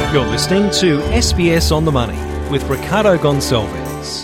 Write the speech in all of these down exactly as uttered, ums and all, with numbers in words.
You're listening to S B S On The Money with Ricardo Gonçalves.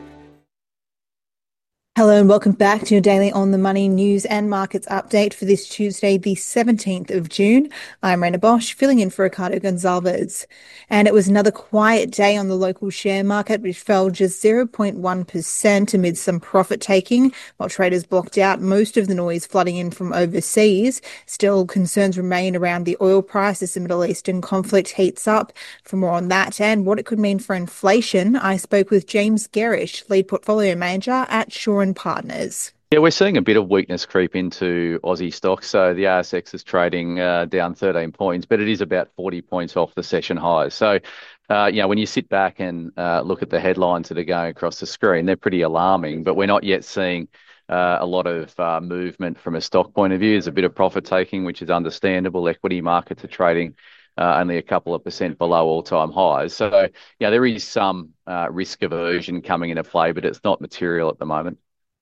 Hello and welcome back to your daily On The Money news and markets update for this Tuesday, the seventeenth of June. I'm Raina Bosch, filling in for Ricardo Gonçalves. And it was another quiet day on the local share market, which fell just zero point one percent amid some profit-taking, while traders blocked out most of the noise flooding in from overseas. Still, concerns remain around the oil price as the Middle Eastern conflict heats up. For more on that and what it could mean for inflation, I spoke with James Gerrish, lead portfolio manager at Shaw and Partners. Yeah, we're seeing a bit of weakness creep into Aussie stocks. So the A S X is trading uh, down thirteen points, but it is about forty points off the session highs. So, uh, you know, when you sit back and uh, look at the headlines that are going across the screen, they're pretty alarming, but we're not yet seeing uh, a lot of uh, movement from a stock point of view. There's a bit of profit taking, which is understandable. Equity markets are trading Uh, only a couple of percent below all-time highs. So, yeah, there is some uh, risk aversion coming into play, but it's not material at the moment.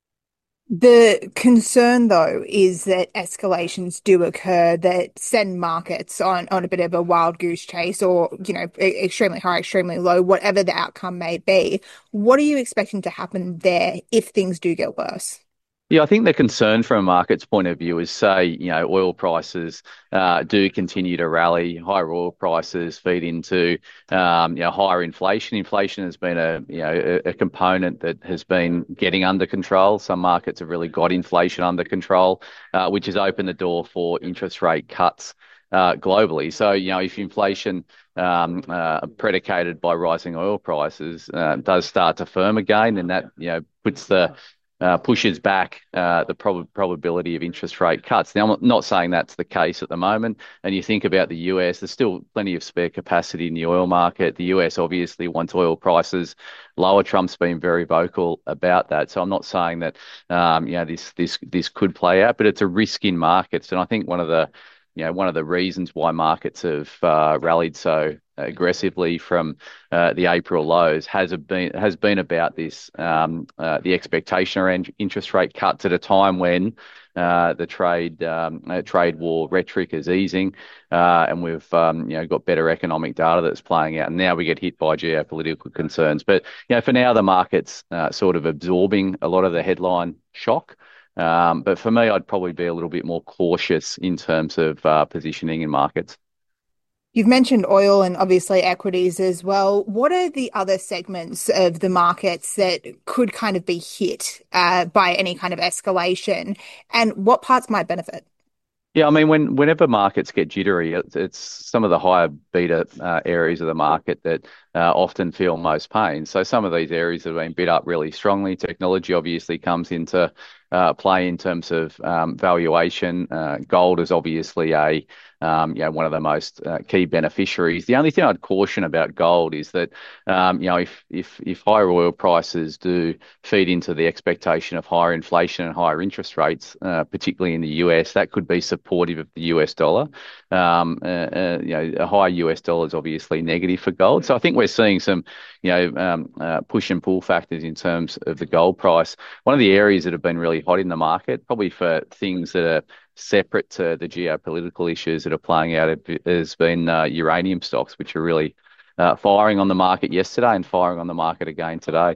The concern, though, is that escalations do occur that send markets on, on a bit of a wild goose chase or, you know, e- extremely high, extremely low, whatever the outcome may be. What are you expecting to happen there if things do get worse? Yeah, I think the concern from a market's point of view is, say, you know, oil prices uh, do continue to rally. Higher oil prices feed into, um, you know, higher inflation. Inflation has been a, you know, a, a component that has been getting under control. Some markets have really got inflation under control, uh, which has opened the door for interest rate cuts uh, globally. So, you know, if inflation um, uh, predicated by rising oil prices uh, does start to firm again, then that, you know, puts the Uh, pushes back uh, the prob probability of interest rate cuts. Now, I'm not saying that's the case at the moment. And you think about the U S, there's still plenty of spare capacity in the oil market. The U S obviously wants oil prices lower. Trump's been very vocal about that. So I'm not saying that um, you know this this this could play out, but it's a risk in markets. And I think one of the you know one of the reasons why markets have uh, rallied so aggressively from uh, the April lows has been has been about this um, uh, the expectation around interest rate cuts at a time when uh, the trade um, uh, trade war rhetoric is easing, uh, and we've um, you know got better economic data that's playing out, and now we get hit by geopolitical concerns. But you know, for now, the market's uh, sort of absorbing a lot of the headline shock. Um, but for me, I'd probably be a little bit more cautious in terms of uh, positioning in markets. You've mentioned oil and obviously equities as well. What are the other segments of the markets that could kind of be hit uh, by any kind of escalation, and what parts might benefit? Yeah, I mean, when whenever markets get jittery, it's, it's some of the higher beta uh, areas of the market that uh, often feel most pain. So some of these areas have been bid up really strongly. Technology obviously comes into uh, play in terms of um, valuation. Uh, gold is obviously a um, you know one of the most uh, key beneficiaries. The only thing I'd caution about gold is that um, you know if if if higher oil prices do feed into the expectation of higher inflation and higher interest rates, uh, particularly in the U S, that could be supportive of the U S dollar. Um, uh, uh, you know, a high U S dollar is obviously negative for gold. So I think we're seeing some, you know, um, uh, push and pull factors in terms of the gold price. One of the areas that have been really hot in the market, probably for things that are separate to the geopolitical issues that are playing out, has been uh, uranium stocks, which are really uh, firing on the market yesterday and firing on the market again today.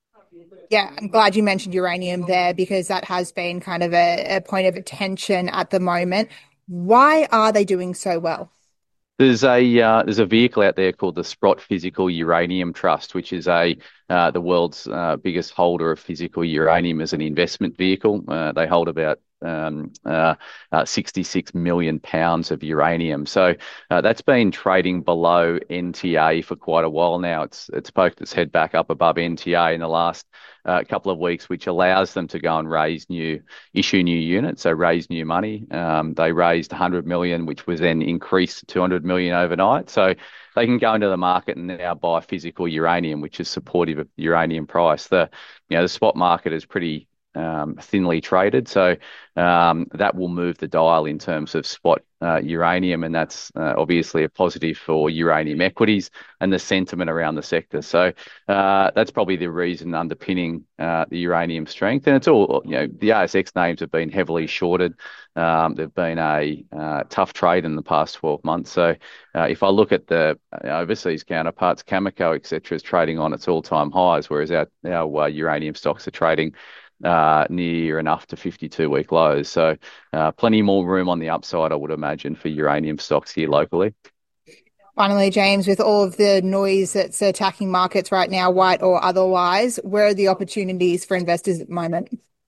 Yeah, I'm glad you mentioned uranium there because that has been kind of a, a point of attention at the moment. Why are they doing so well? There's a uh, there's a vehicle out there called the Sprott Physical Uranium Trust, which is a uh, the world's uh, biggest holder of physical uranium as an investment vehicle. Uh, they hold about um, uh, uh, sixty-six million pounds of uranium. So uh, that's been trading below N T A for quite a while now. It's it's poked its head back up above N T A in the last uh, couple of weeks, which allows them to go and raise new, issue new units, so raise new money. Um, they raised one hundred million, which was then increased to two hundred million overnight. So they can go into the market and now buy physical uranium, which is supportive of the uranium price. The, you know, the spot market is pretty um, thinly traded. So um, that will move the dial in terms of spot uh, uranium, and that's uh, obviously a positive for uranium equities and the sentiment around the sector. So uh, that's probably the reason underpinning uh, the uranium strength. And it's all, you know, the A S X names have been heavily shorted. Um, they've been a uh, tough trade in the past twelve months. So uh, if I look at the overseas counterparts, Cameco, et cetera, is trading on its all-time highs, whereas our, our uh, uranium stocks are trading uh, near enough to fifty-two week lows. So uh, plenty more room on the upside, I would imagine, for uranium stocks here locally. Finally, James, with all of the noise that's attacking markets right now, white or otherwise, where are the opportunities for investors at the moment?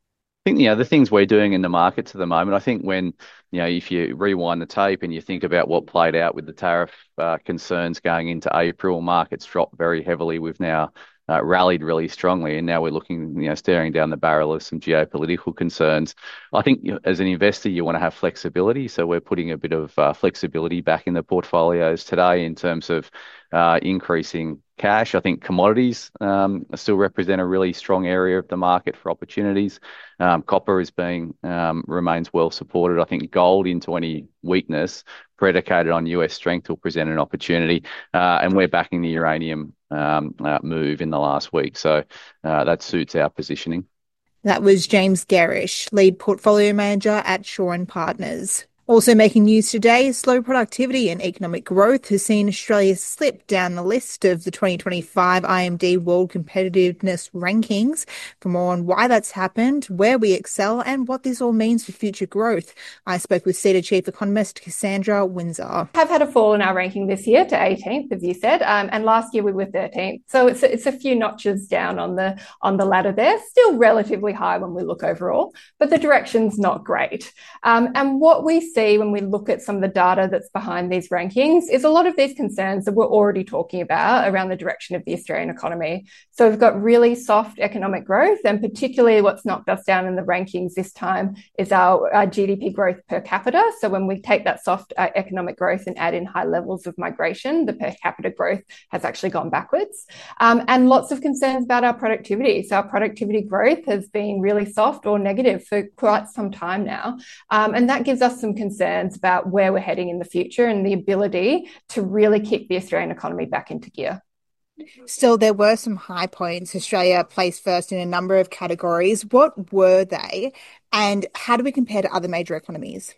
I think, you know, the things we're doing in the markets at the moment, I think when, you know, if you rewind the tape and you think about what played out with the tariff uh, concerns going into April, markets dropped very heavily. We've now uh, rallied really strongly, and now we're looking, you know, staring down the barrel of some geopolitical concerns. I think, you know, as an investor, you want to have flexibility. So we're putting a bit of uh, flexibility back in the portfolios today in terms of uh, increasing cash. I think commodities um, still represent a really strong area of the market for opportunities. Um, copper is being um, remains well supported. I think gold, into any weakness predicated on U S strength, will present an opportunity. Uh, and we're backing the uranium um, uh, move in the last week, so uh, that suits our positioning. That was James Garish, lead portfolio manager at Shaw and Partners. Also making news today, slow productivity and economic growth has seen Australia slip down the list of the twenty twenty-five I M D World Competitiveness Rankings. For more on why that's happened, where we excel, and what this all means for future growth, I spoke with CETA Chief Economist Cassandra Windsor. Have had a fall in our ranking this year to eighteenth, as you said, um, and last year we were thirteenth. So it's a, it's a few notches down on the on the ladder there. Still relatively high when we look overall, but the direction's not great. Um, and what we see when we look at some of the data that's behind these rankings is a lot of these concerns that we're already talking about around the direction of the Australian economy. So we've got really soft economic growth, and particularly what's knocked us down in the rankings this time is our, our G D P growth per capita. So when we take that soft uh, economic growth and add in high levels of migration, the per capita growth has actually gone backwards. Um, and lots of concerns about our productivity. So our productivity growth has been really soft or negative for quite some time now. Um, and that gives us some concerns about where we're heading in the future and the ability to really kick the Australian economy back into gear. Still, there were some high points. Australia placed first in a number of categories. What were they, and how do we compare to other major economies?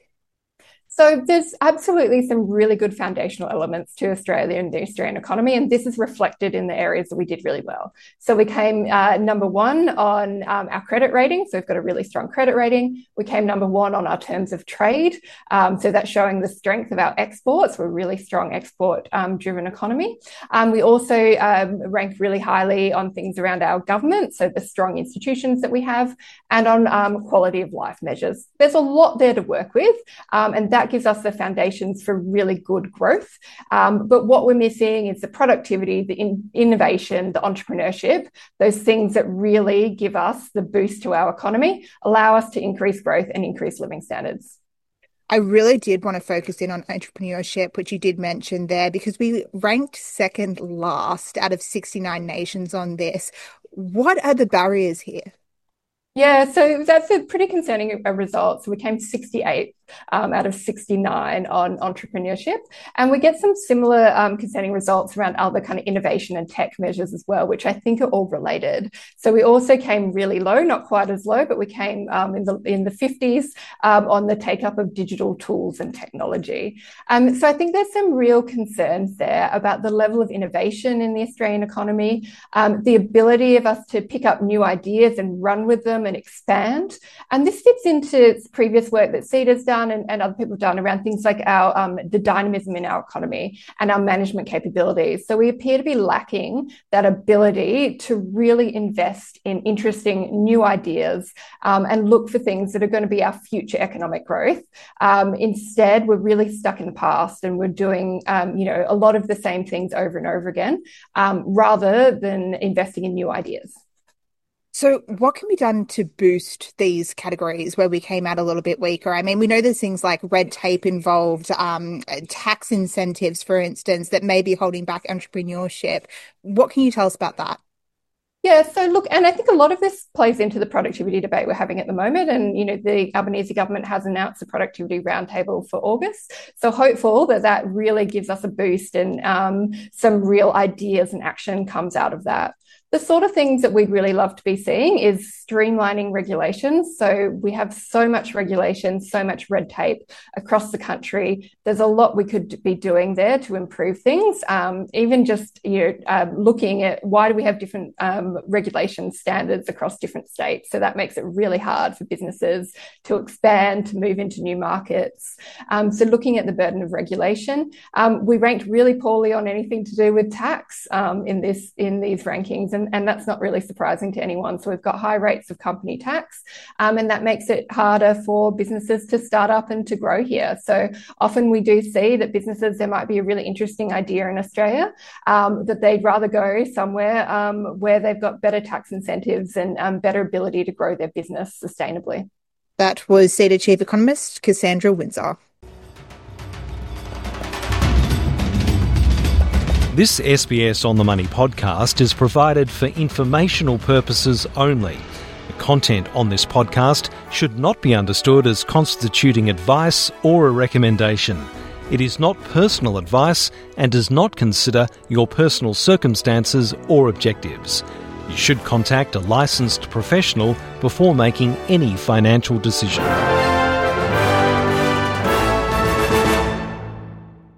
So there's absolutely some really good foundational elements to Australia and the Australian economy, and this is reflected in the areas that we did really well. So we came uh, number one on um, our credit rating, so we've got a really strong credit rating. We came number one on our terms of trade, um, so that's showing the strength of our exports. We're a really strong export-driven um, economy. Um, we also um, ranked really highly on things around our government, so the strong institutions that we have, and on um, quality of life measures. There's a lot there to work with, um, and that gives us the foundations for really good growth. Um, but what we're missing is the productivity, the in- innovation, the entrepreneurship, those things that really give us the boost to our economy, allow us to increase growth and increase living standards. I really did want to focus in on entrepreneurship, which you did mention there, because we ranked second last out of sixty-nine nations on this. What are the barriers here? Yeah, so that's a pretty concerning result. So we came sixty-eight um, out of sixty-nine on entrepreneurship. And we get some similar um, concerning results around other kind of innovation and tech measures as well, which I think are all related. So we also came really low, not quite as low, but we came um, in the in the fifties um, on the take-up of digital tools and technology. Um, so I think there's some real concerns there about the level of innovation in the Australian economy, um, the ability of us to pick up new ideas and run with them and expand. And this fits into previous work that CETA's done and, and other people have done around things like our um, the dynamism in our economy and our management capabilities. So we appear to be lacking that ability to really invest in interesting new ideas um, and look for things that are going to be our future economic growth. Um, instead, we're really stuck in the past and we're doing um, you know, a lot of the same things over and over again um, rather than investing in new ideas. So what can be done to boost these categories where we came out a little bit weaker? I mean, we know there's things like red tape involved, um, tax incentives, for instance, that may be holding back entrepreneurship. What can you tell us about that? Yeah, so look, and I think a lot of this plays into the productivity debate we're having at the moment. And, you know, the Albanese government has announced a productivity roundtable for August. So hopeful that that really gives us a boost and um, some real ideas and action comes out of that. The sort of things that we'd really love to be seeing is streamlining regulations. So we have so much regulation, so much red tape across the country. There's a lot we could be doing there to improve things. Um, even just you know, uh, looking at why do we have different um, regulation standards across different states. So that makes it really hard for businesses to expand, to move into new markets. Um, so looking at the burden of regulation, um, we ranked really poorly on anything to do with tax um, in this in these rankings. And And that's not really surprising to anyone. So we've got high rates of company tax, um, and that makes it harder for businesses to start up and to grow here. So often we do see that businesses, there might be a really interesting idea in Australia, um, that they'd rather go somewhere um, where they've got better tax incentives and um, better ability to grow their business sustainably. That was CEDA Chief Economist Cassandra Windsor. This S B S On The Money podcast is provided for informational purposes only. The content on this podcast should not be understood as constituting advice or a recommendation. It is not personal advice and does not consider your personal circumstances or objectives. You should contact a licensed professional before making any financial decision.